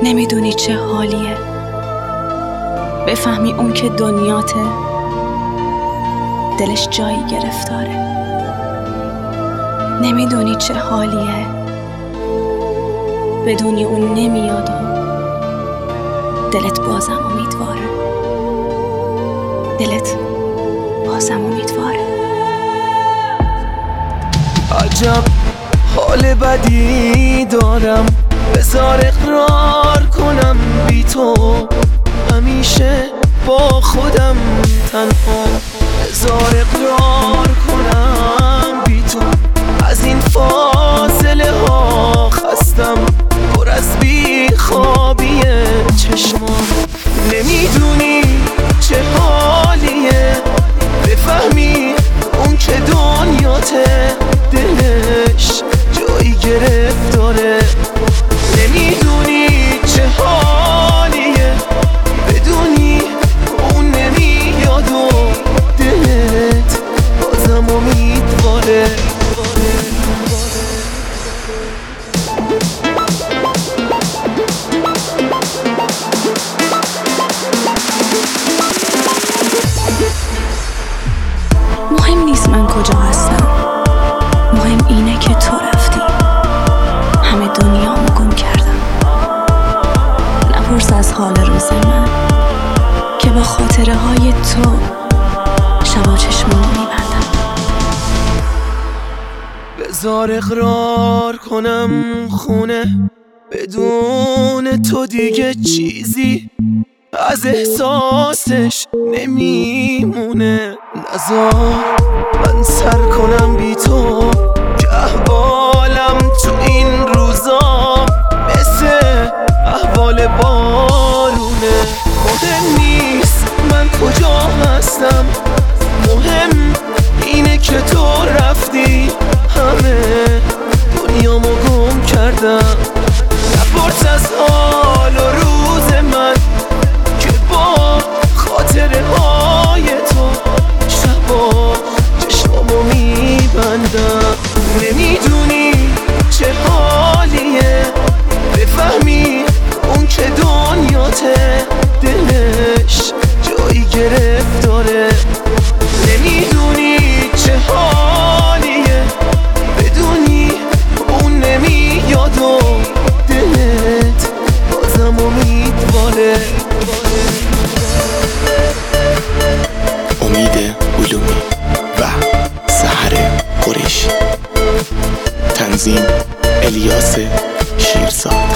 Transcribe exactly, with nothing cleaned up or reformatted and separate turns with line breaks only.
نمیدونی چه حالیه بفهمی اون که دنیاته دلش جایی گرفتاره. نمیدونی چه حالیه بدونی اون نمیاد و دلت بازم امیدواره. دلت بازم امیدواره.
عجب حال بدی دارم، بذار اقرار کنم بی تو همیشه با خودم تنها. بذار اقرار کنم بی تو از این فاصله ها خستم، پر از بی خوابی چشمام. نمیدونی چه حالیه بفهمی اون که دنیاته دلش جایی گرفتاره. نمیدونی چه حالیه بدونی اون نمیاد و دلت بازم امیدواره.
مهم نیست من کجا هستم، مهم اینه که تو رفتی. همه دنیامو گم کردم. نپرس از حال روز من که با خاطره های تو شبا چشمامو میبندم.
بذار اقرار کنم خونه بدون تو دیگه چیزی از احساسش نمیمونه. نذار من سر کنم بی تو که احوالم تو این روزا مثل احوال بارونه. مهم نیست من کجا هستم، مهم اینه که تو رفتی. همه دنیامو گم کردم. نپرس از حال و روز من که با خاطره های تو شبا چشمامو میبندم. نمیدونی چه حالیه بفهمی اون که دنیاته دلش جایی گرفتاره. نمیدونی چه حالیه بدونی اون نمیاد و دلت بازم امیدواره.
امید علومی و سحر قریشی. تنظیم الیاس شیرزاد.